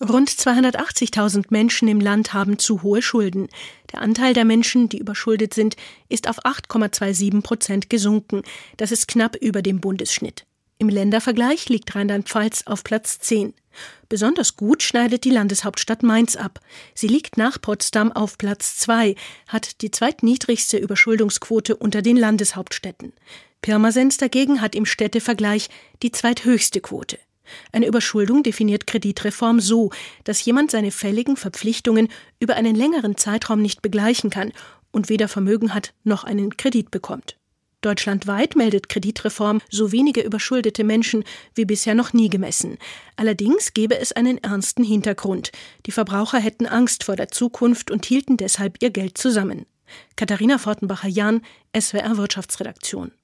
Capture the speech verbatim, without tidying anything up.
Rund zweihundertachtzigtausend Menschen im Land haben zu hohe Schulden. Der Anteil der Menschen, die überschuldet sind, ist auf acht Komma siebenundzwanzig Prozent gesunken. Das ist knapp über dem Bundesschnitt. Im Ländervergleich liegt Rheinland-Pfalz auf Platz zehn. Besonders gut schneidet die Landeshauptstadt Mainz ab. Sie liegt nach Potsdam auf Platz zwei, hat die zweitniedrigste Überschuldungsquote unter den Landeshauptstädten. Pirmasens dagegen hat im Städtevergleich die zweithöchste Quote. Eine Überschuldung definiert Kreditreform so, dass jemand seine fälligen Verpflichtungen über einen längeren Zeitraum nicht begleichen kann und weder Vermögen hat noch einen Kredit bekommt. Deutschlandweit meldet Kreditreform so wenige überschuldete Menschen wie bisher noch nie gemessen. Allerdings gäbe es einen ernsten Hintergrund. Die Verbraucher hätten Angst vor der Zukunft und hielten deshalb ihr Geld zusammen. Katharina Fortenbacher-Jahn, S W R Wirtschaftsredaktion.